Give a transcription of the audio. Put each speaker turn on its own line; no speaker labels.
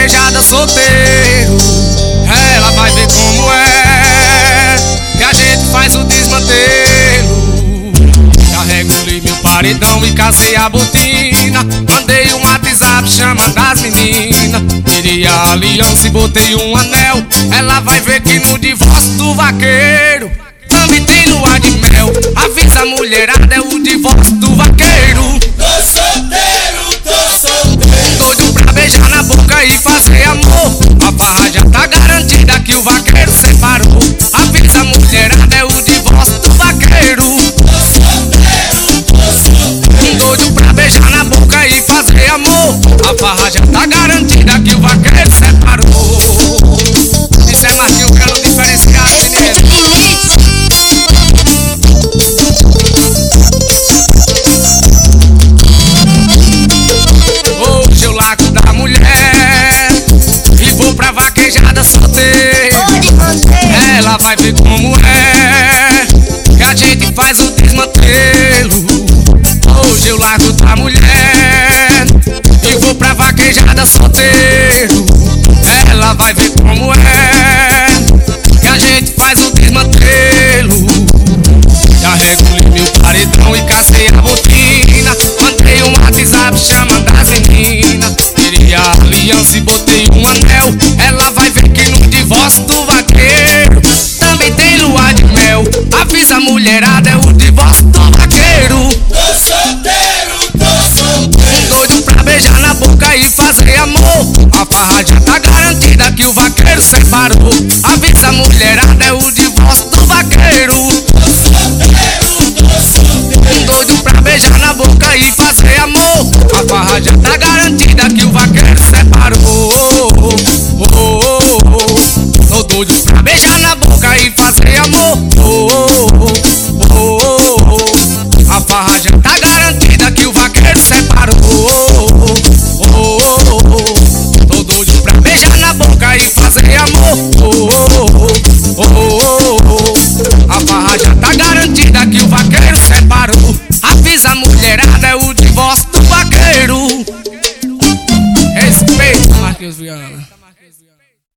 vaquejada solteiro. Ela vai ver como é que a gente faz o desmantelo. Carrego-lhe meu paredão e casei a botina. Mandei um WhatsApp chamando as meninas. Tirei a aliança e botei um anel. Ela vai ver que no divórcio do vaqueiro também tem lua de mel. Avisa a mulherada, é o divórcio do vaqueiro.
Tô solteiro, tô solteiro.
Doido pra beijar na boca e fazer amor. A farra já tá garantida que o vaqueiro separou. Avisa a mulherada, é o divórcio do vaqueiro.
Tô solteiro, tô solteiro.
Doido pra beijar na boca e fazer amor. A farra já tá garantida que o vaqueiro separou. Isso é Marquinhos pelo diferenciado, menino. Hoje eu largo da mulher e vou pra vaquejada solteiro. Ela vai ver como é que a gente faz o desmantelo. Hoje eu largo da mulher e vou pra vaquejada solteiro. Ela vai ver como é que a gente faz o desmantelo. Carrego-lhe meu paredão e casei a botina. Mandei um WhatsApp chamando as meninas. Tirei a aliança e botei um anel. Ela vai ver que no divórcio do vaqueiro também tem lua de mel. Avisa a mulherada, é o divórcio do vaqueiro.
Tô solteiro, tô solteiro.
Doido pra beijar na boca e fazer amor. A farra já tá garantida que o vaqueiro separou.